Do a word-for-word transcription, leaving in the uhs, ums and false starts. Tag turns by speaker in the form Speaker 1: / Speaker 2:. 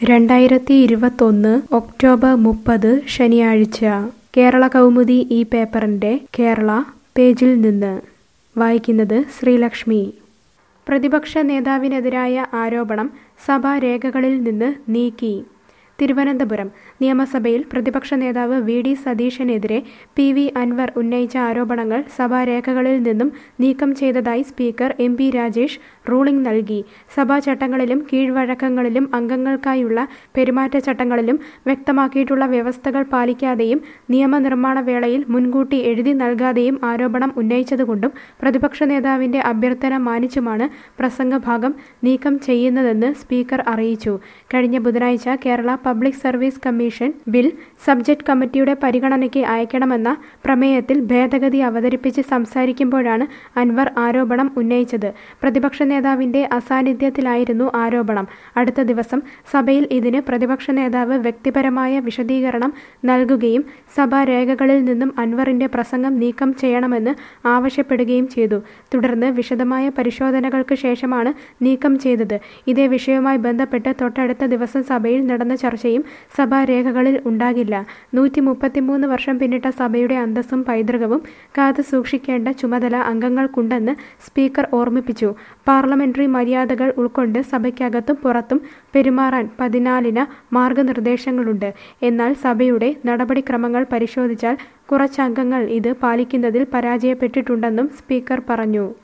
Speaker 1: രണ്ടായിരത്തി ഇരുപത്തൊന്ന് ഒക്ടോബർ മുപ്പത് ശനിയാഴ്ച കേരള കൗമുദി ഈ പേപ്പറിൻ്റെ കേരള പേജിൽ നിന്ന് വായിക്കുന്നത് ശ്രീലക്ഷ്മി. പ്രതിപക്ഷ നേതാവിനെതിരായ ആരോപണം സഭാരേഖകളിൽ നിന്ന് നീക്കി. തിരുവനന്തപുരം നിയമസഭയിൽ പ്രതിപക്ഷ നേതാവ് വി ഡി സതീശനെതിരെ പി വി അൻവർ ഉന്നയിച്ച ആരോപണങ്ങൾ സഭാരേഖകളിൽ നിന്നും നീക്കം ചെയ്തതായി speaker M B Rajesh ruling നൽകി. സഭാചട്ടങ്ങളിലും കീഴ്വഴക്കങ്ങളിലും അംഗങ്ങൾക്കായുള്ള പെരുമാറ്റച്ചട്ടങ്ങളിലും വ്യക്തമാക്കിയിട്ടുള്ള വ്യവസ്ഥകൾ പാലിക്കാതെയും നിയമനിർമ്മാണ വേളയിൽ മുൻകൂട്ടി എഴുതി നൽകാതെയും ആരോപണം ഉന്നയിച്ചതുകൊണ്ടും പ്രതിപക്ഷ നേതാവിന്റെ അഭ്യർത്ഥന മാനിച്ചുമാണ് പ്രസംഗഭാഗം നീക്കം ചെയ്യുന്നതെന്ന് സ്പീക്കർ അറിയിച്ചു. കഴിഞ്ഞ ബുധനാഴ്ച Kerala public service commission bill subject കമ്മിറ്റിയുടെ പരിഗണനയ്ക്ക് അയക്കണമെന്ന പ്രമേയത്തിൽ ഭേദഗതി അവതരിപ്പിച്ച് സംസാരിക്കുമ്പോഴാണ് അൻവർ ആരോപണം ഉന്നയിച്ചത്. പ്രതിപക്ഷ നേതാവിന്റെ അസാന്നിധ്യത്തിലായിരുന്നു ആരോപണം. അടുത്ത ദിവസം സഭയിൽ ഇതിന് പ്രതിപക്ഷ നേതാവ് വ്യക്തിപരമായ വിശദീകരണം നൽകുകയും സഭാരേഖകളിൽ നിന്നും അൻവറിന്റെ പ്രസംഗം നീക്കം ചെയ്യണമെന്ന് ആവശ്യപ്പെടുകയും ചെയ്തു. തുടർന്ന് വിശദമായ പരിശോധനകൾക്ക് ശേഷമാണ് നീക്കം ചെയ്തത്. ഇതേ വിഷയവുമായി ബന്ധപ്പെട്ട് തൊട്ടടുത്ത ദിവസം സഭയിൽ നടന്ന ചർച്ചയും സഭാരേഖകളിൽ ഉണ്ടാകില്ല. നൂറ്റി മുപ്പത്തിമൂന്ന് വർഷം പിന്നിട്ട സഭയുടെ അന്തസ്സും പൈതൃകവും കാത്തു സൂക്ഷിക്കേണ്ട ചുമതല അംഗങ്ങൾക്കുണ്ടെന്ന് സ്പീക്കർ ഓർമ്മിപ്പിച്ചു. പാർലമെന്ററി മര്യാദകൾ ഉൾക്കൊണ്ട് സഭയ്ക്കകത്തും പുറത്തും പെരുമാറാൻ പതിനാലിന് മാർഗനിർദ്ദേശങ്ങളുണ്ട്. എന്നാൽ സഭയുടെ നടപടിക്രമങ്ങൾ പരിശോധിച്ചാൽ കുറച്ചംഗങ്ങൾ ഇത് പാലിക്കുന്നതിൽ പരാജയപ്പെട്ടിട്ടുണ്ടെന്നും സ്പീക്കർ പറഞ്ഞു.